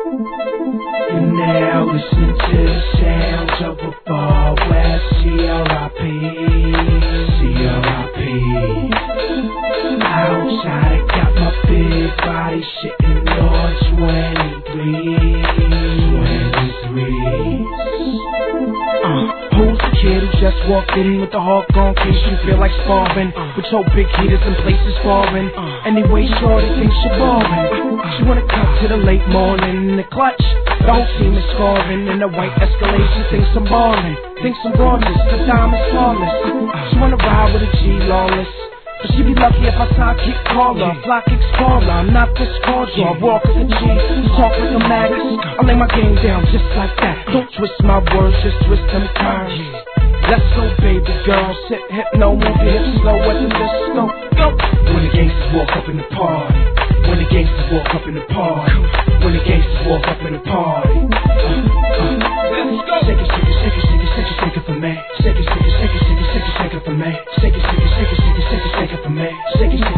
You're now listening to the sounds of a Far West C.R.I.P. C.R.I.P. Outside I got my big body sitting on 23. Who's the kid who just walked in with the hawk on case you feel like sparring? With your big heaters in places foreign. Anyway, shorty thinks you're boring. She wanna cut to the late morning in the clutch. The whole team is scoring in the white Escalade. Thinks I'm ballin', thinks I'm gorgeous. The time is flawless. She wanna ride with a G lawless. But she be lucky if I sidekick caller, fly kick caller. I'm not this cordial, I walk as a G, talk like a mag. I lay my game down just like that. Don't twist my words, just twist them curves. Let's go, baby girl, sit hypno, move your hips slow at the disco. Go. When the gangsters walk up in the party, when the gangsters walk up in the party, when the gangsters walk up in the party. Let's go. Shake it, shake it, shake it, shake it, shake it, shake it for me. Shake it, shake it, shake it, shake it, shake it, shake it for me. Shake it, shake it, shake it, shake it, shake it, shake it for me. Shake it,